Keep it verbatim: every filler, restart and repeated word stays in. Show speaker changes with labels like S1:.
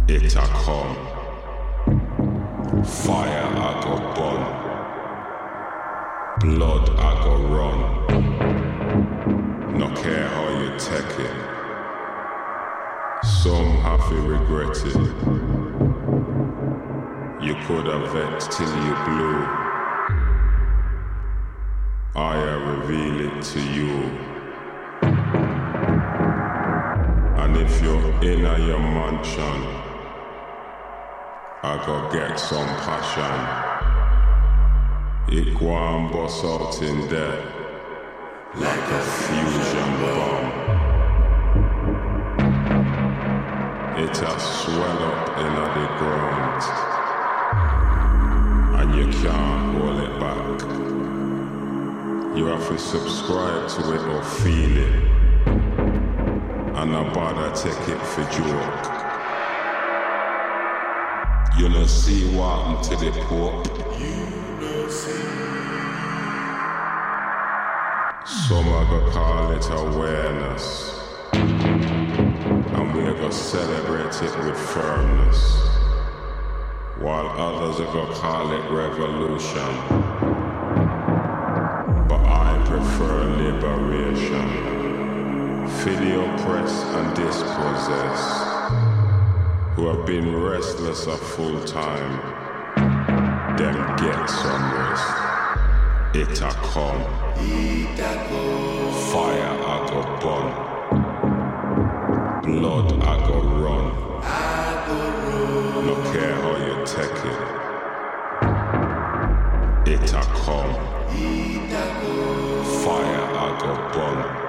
S1: it a come. Fire I go burn. Blood I go run. No care how you take it. Some have to regret it. You could have vexed till you blew. I reveal it to you. And if you're in a your mansion, I go get some passion. It go and bust out in there like a fusion bomb. It has swell up in the ground, and you can't hold it back. You have to subscribe to it or feel it, and no bother take it for joke. You know see what happened to the Pope. You know see. Some are gonna call it awareness, and we're gonna celebrate it with firmness, while others are gonna call it revolution. But I prefer liberation. For the oppressed and dispossessed, who have been restless a full time, them get some rest. It a come. Fire I go burn. Blood I go run. No care how you take it. It a come. Fire I go burn.